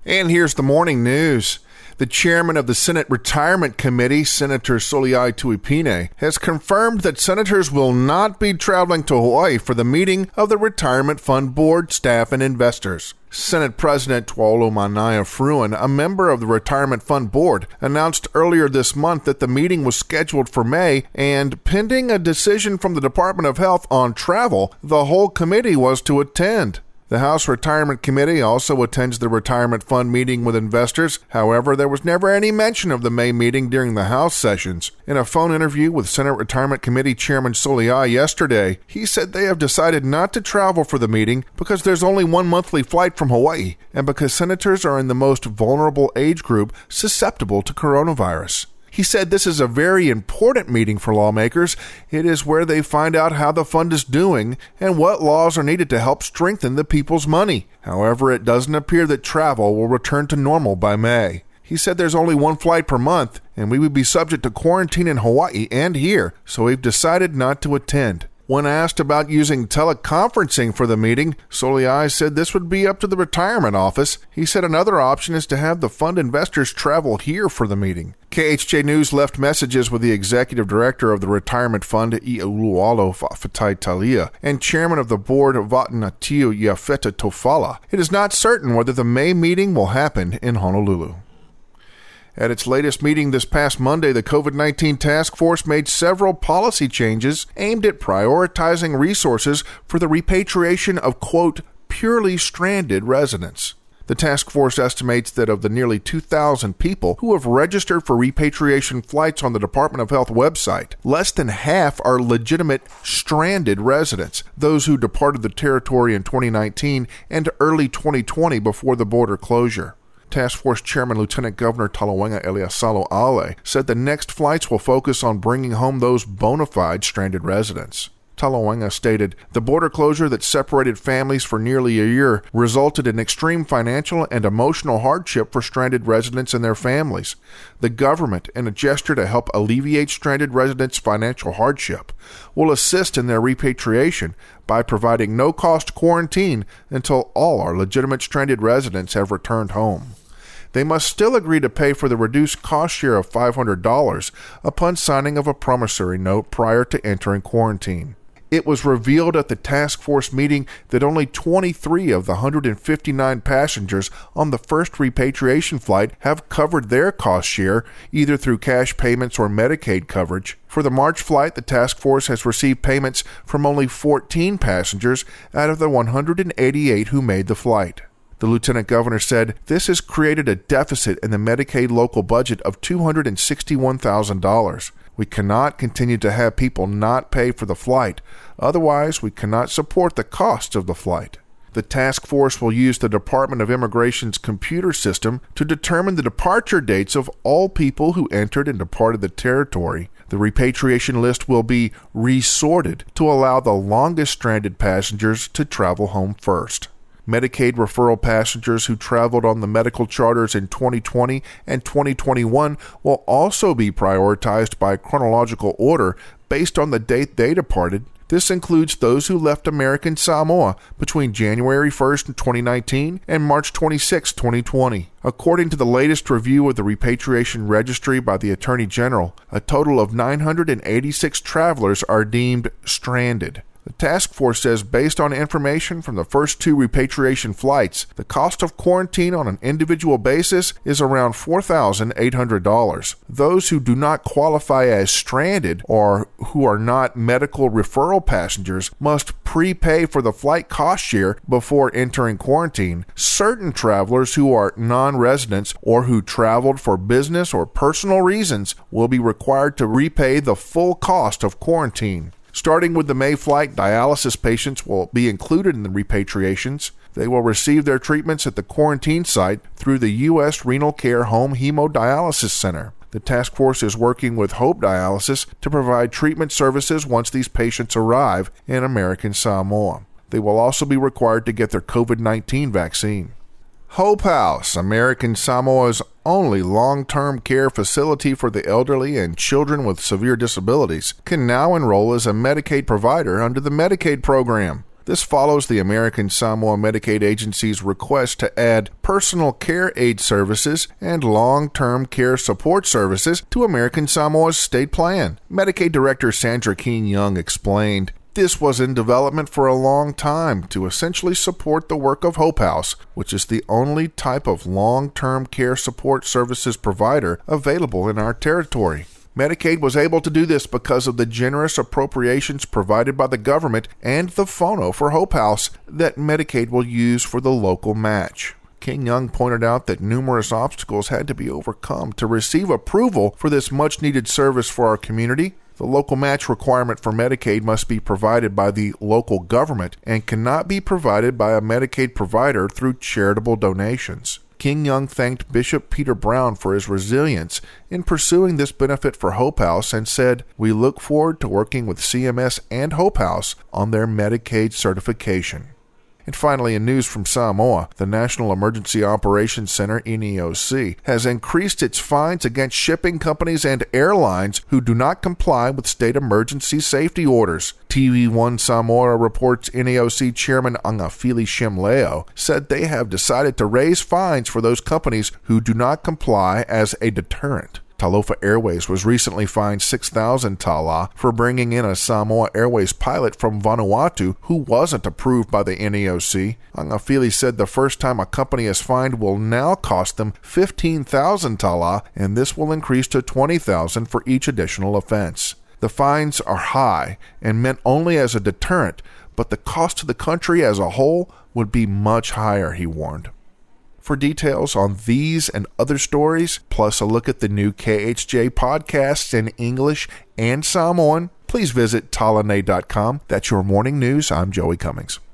And here's the morning news. The chairman of the Senate Retirement Committee, Senator Soliai Tuipine, has confirmed that senators will not be traveling to Hawaii for the meeting of the Retirement Fund Board, staff, and investors. Senate President Tuolo Manaya Fruin, a member of the Retirement Fund Board, announced earlier this month that the meeting was scheduled for May, and pending a decision from the Department of Health on travel, the whole committee was to attend. The House Retirement Committee also attends the Retirement Fund meeting with investors. However, there was never any mention of the May meeting during the House sessions. In a phone interview with Senate Retirement Committee Chairman Soliai yesterday, he said they have decided not to travel for the meeting because there's only one monthly flight from Hawaii and because senators are in the most vulnerable age group susceptible to coronavirus. He said this is a very important meeting for lawmakers. It is where they find out how the fund is doing and what laws are needed to help strengthen the people's money. However, it doesn't appear that travel will return to normal by May. He said there's only one flight per month, and we would be subject to quarantine in Hawaii and here, so we've decided not to attend. When asked about using teleconferencing for the meeting, Soliai said this would be up to the retirement office. He said another option is to have the fund investors travel here for the meeting. KHJ News left messages with the executive director of the retirement fund, Iulualo Fa'afetai Talia, and chairman of the board, Vatanatiu Iafeta Tofala. It is not certain whether the May meeting will happen in Honolulu. At its latest meeting this past Monday, the COVID-19 task force made several policy changes aimed at prioritizing resources for the repatriation of, quote, purely stranded residents. The task force estimates that of the nearly 2,000 people who have registered for repatriation flights on the Department of Health website, less than half are legitimate stranded residents, those who departed the territory in 2019 and early 2020 before the border closure. Task Force Chairman Lieutenant Governor Talauega Eliasalo Ale said the next flights will focus on bringing home those bona fide stranded residents. Talauega stated, the border closure that separated families for nearly a year resulted in extreme financial and emotional hardship for stranded residents and their families. The government, in a gesture to help alleviate stranded residents' financial hardship, will assist in their repatriation by providing no-cost quarantine until all our legitimate stranded residents have returned home. They must still agree to pay for the reduced cost share of $500 upon signing of a promissory note prior to entering quarantine. It was revealed at the task force meeting that only 23 of the 159 passengers on the first repatriation flight have covered their cost share, either through cash payments or Medicaid coverage. For the March flight, the task force has received payments from only 14 passengers out of the 188 who made the flight. The lieutenant governor said this has created a deficit in the Medicaid local budget of $261,000. We cannot continue to have people not pay for the flight. Otherwise, we cannot support the cost of the flight. The task force will use the Department of Immigration's computer system to determine the departure dates of all people who entered and departed the territory. The repatriation list will be resorted to allow the longest stranded passengers to travel home first. Medicaid referral passengers who traveled on the medical charters in 2020 and 2021 will also be prioritized by chronological order based on the date they departed. This includes those who left American Samoa between January 1st, 2019 and March 26, 2020. According to the latest review of the repatriation registry by the Attorney General, a total of 986 travelers are deemed stranded. The task force says based on information from the first two repatriation flights, the cost of quarantine on an individual basis is around $4,800. Those who do not qualify as stranded or who are not medical referral passengers must prepay for the flight cost share before entering quarantine. Certain travelers who are non-residents or who traveled for business or personal reasons will be required to repay the full cost of quarantine. Starting with the May flight, dialysis patients will be included in the repatriations. They will receive their treatments at the quarantine site through the U.S. Renal Care Home Hemodialysis Center. The task force is working with Hope Dialysis to provide treatment services once these patients arrive in American Samoa. They will also be required to get their COVID-19 vaccine. Hope House, American Samoa's only long-term care facility for the elderly and children with severe disabilities, can now enroll as a Medicaid provider under the Medicaid program. This follows the American Samoa Medicaid Agency's request to add personal care aid services and long-term care support services to American Samoa's state plan. Medicaid Director Sandra King-Young explained, "This was in development for a long time to essentially support the work of Hope House, which is the only type of long-term care support services provider available in our territory. Medicaid was able to do this because of the generous appropriations provided by the government and the Fono for Hope House that Medicaid will use for the local match." King-Young pointed out that numerous obstacles had to be overcome to receive approval for this much-needed service for our community. The local match requirement for Medicaid must be provided by the local government and cannot be provided by a Medicaid provider through charitable donations. King-Young thanked Bishop Peter Brown for his resilience in pursuing this benefit for Hope House and said, "We look forward to working with CMS and Hope House on their Medicaid certification." And finally, in news from Samoa, the National Emergency Operations Center, NEOC, has increased its fines against shipping companies and airlines who do not comply with state emergency safety orders. TV1 Samoa reports NEOC Chairman Angafili Shimleo said they have decided to raise fines for those companies who do not comply as a deterrent. Talofa Airways was recently fined 6,000 tala for bringing in a Samoa Airways pilot from Vanuatu who wasn't approved by the NEOC. Angafili said the first time a company is fined will now cost them 15,000 tala, and this will increase to 20,000 for each additional offense. The fines are high and meant only as a deterrent, but the cost to the country as a whole would be much higher, he warned. For details on these and other stories, plus a look at the new KHJ podcasts in English and Samoan, please visit talane.com. That's your morning news. I'm Joey Cummings.